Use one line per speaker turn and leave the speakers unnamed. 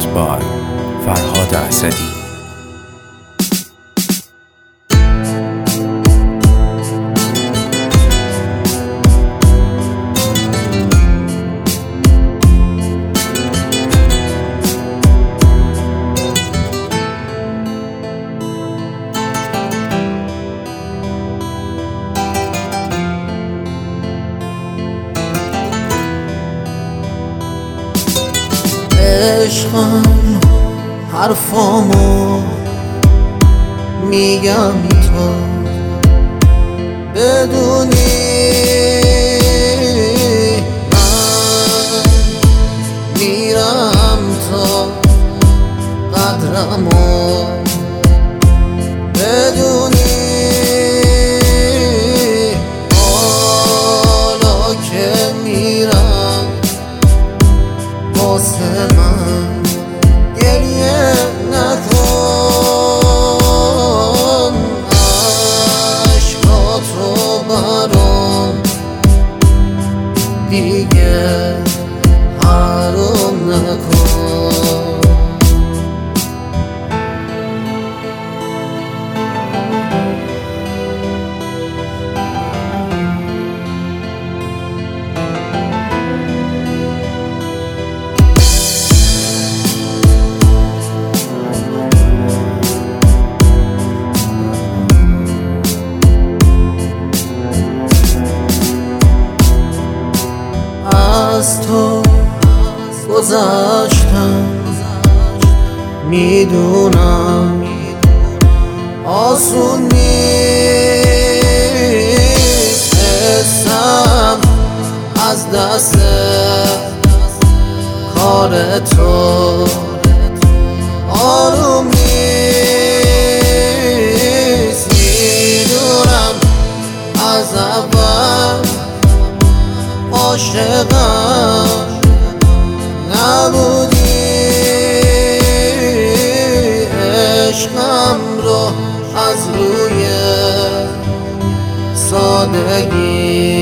by فرهاد اسدی.
عشقم حرفامو میگم تو بدونی، من میرم تا قدرمو بدونی. حالا که میرم واسه من گریه نکن، عشقاتو برام دیگه حرام نکن. از تو گذشتم میدونم آسون نیست، حسم از دست کار تو آروم نیست. میدونم از اول عاشقم نبودی، عشقم رو از روی سادگی